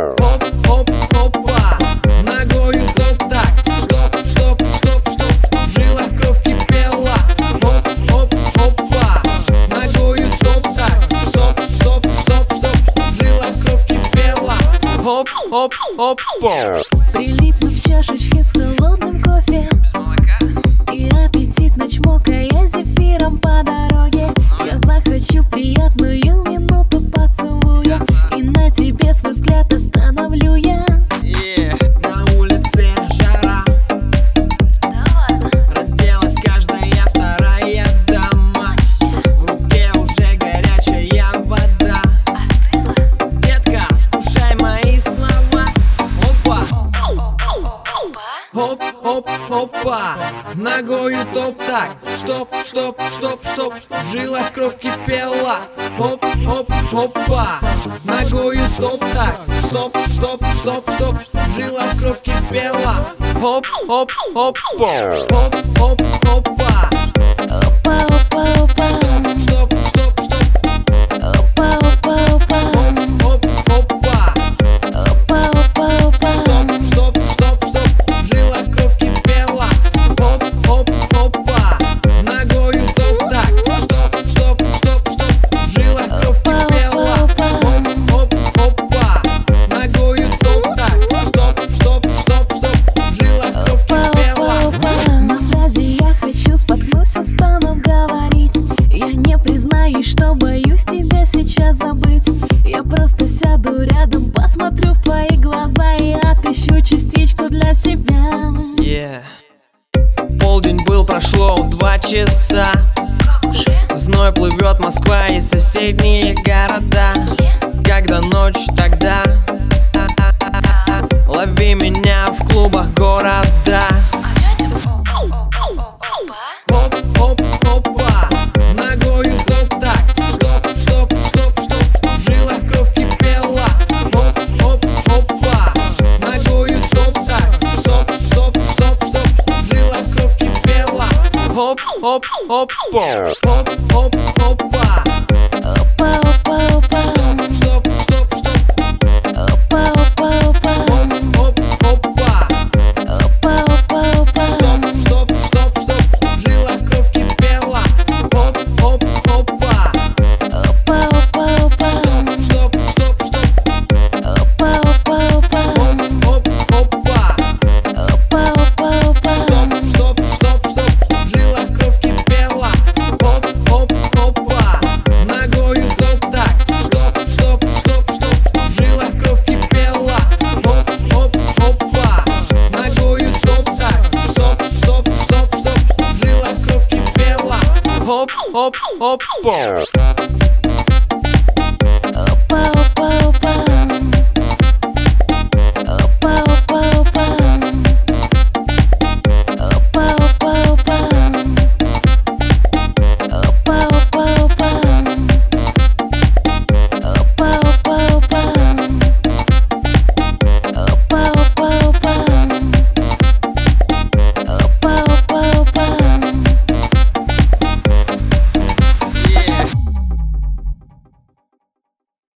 Хоп, хоп, хопа, ногою топ так. Стоп, стоп, стоп, стоп, в жилах кровь кипела. Хоп, хоп, хопа, ногою топ так. Стоп, стоп, стоп, стоп, в жилах кровь кипела. Хоп, хоп, хопа. Прилипнув в чашечке с холодным кофе, Без молока? и аппетитно чмокая зефиром по дороге, я захочу приятную минуту поцелуя, и на тебе свой взгляд остановлю я. На улице жара, Да ладно, разделась каждая вторая дама. В руке уже горячая вода. остыла? Детка, вкушай мои слова. Опа, Опа. хоп, хоп, хопа, ногою топ так. Стоп, стоп, стоп, стоп, в жилах кровь кипела. Хоп, хоп, хопа, ногою топ так. Стоп, стоп, стоп, стоп, в жилах кровь кипела. Хоп, хоп, хопа, хоп, хоп, хопа. Опа, опа, опа. Стоп, стоп, стоп, Опа, опа, опа. хоп, хопа. Опа, опа, опа. Стоп, стоп, стоп, в жилах кровь кипела. Хоп, хоп, хопа, ногою топ так. Стоп, стоп, стоп, стоп, в жилах кровь кипела. Хоп, хоп, хопа, ногою топ так. Стоп, стоп, стоп, стоп, в жилах кровь кипела. На фразе «я хочу» споткнусь, устану говорить. Я не признаюсь, что боюсь тебя сейчас забыть. Я просто сяду рядом, посмотрю в твои глаза и отыщу частичку для себя. Полдень был, прошло 2 часа. Как уже? Зной плывет Москва и соседние города. Когда ночь, тогда лови меня в клубах города. Опять? Опа. Хоп, хоп, хопа, ногою топ так. Стоп, стоп, стоп, стоп, в жилах кровь кипела. Хоп, хоп, хопа, ногою топ так. Стоп, стоп, стоп, стоп, в жилах кровь кипела. Хоп, хоп, хопа, хоп, хоп, хопа. Опа, опа, опа. Стоп, стоп, стоп, Опа, опа, опа. хоп, хопа. Опа, опа, опа. Стоп, стоп, стоп, в жилах кровь кипела. Хоп, хоп, хопа. Опа, опа, опа. Стоп, стоп, стоп, Опа, опа, опа. хоп, хопа. Опа, опа, опа. Стоп, стоп, стоп, в жилах кровь кипела. Хоп, хоп, хопа, ногою топ так. Стоп, стоп, стоп, стоп, в жилах кровь кипела. Хоп, хоп, хопа, ногою топ так. Стоп, стоп, стоп, стоп, в жилах кровь кипела. Хоп, хоп, хопа.